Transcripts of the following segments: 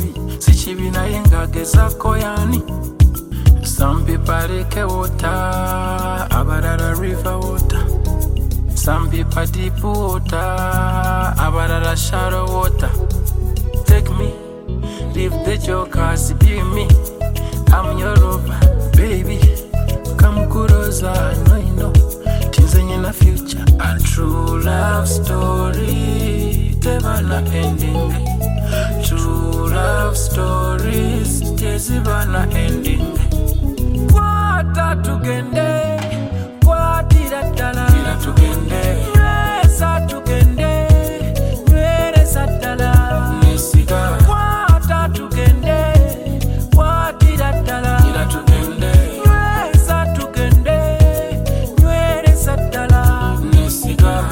mubi sichibi naye ngagezako yani. Some people like water, abarara river water. Some people deep water, abarara shallow water. Take me, leave the jokers, be me. I'm your lover, baby. Come kuroza, no you know. Things in the future, a true love story, tebana ending. True love stories, tezibana ending. Kwata tugende, kwatira dala. Tira tugende, nywesa tugende, nywesa dala. Nesiga. Kwata tugende, kwatira dala. Tira tugende, nywesa tugende, nywesa dala. Nesiga.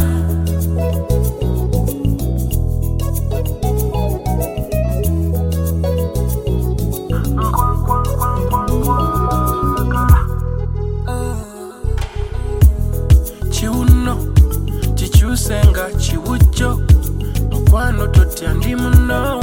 Chichusenga chiwucho mukwano totya ndi muno.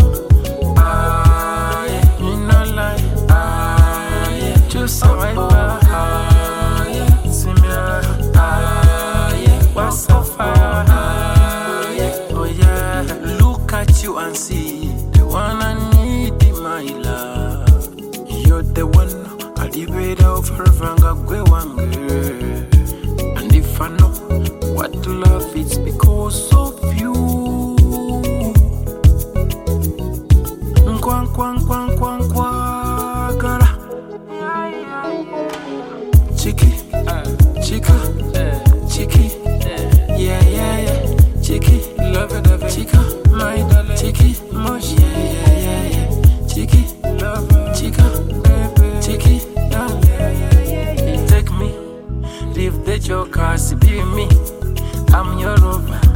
You know like to survive. Simya what's a fire? Oh yeah, look at you and see the one I need in my love. You're the one I debate over vanga gwe wange. And if I know what to love, it's because of you. Kwang kwang kwang kwang kwagara. Chiki, chika, chiki, yeah yeah yeah. Chiki, love it, chika, my darling. Chiki, mush, yeah. Chiki, love, chika, baby. Chiki, yeah. Take me, leave the jokers, be me. I'm your lover.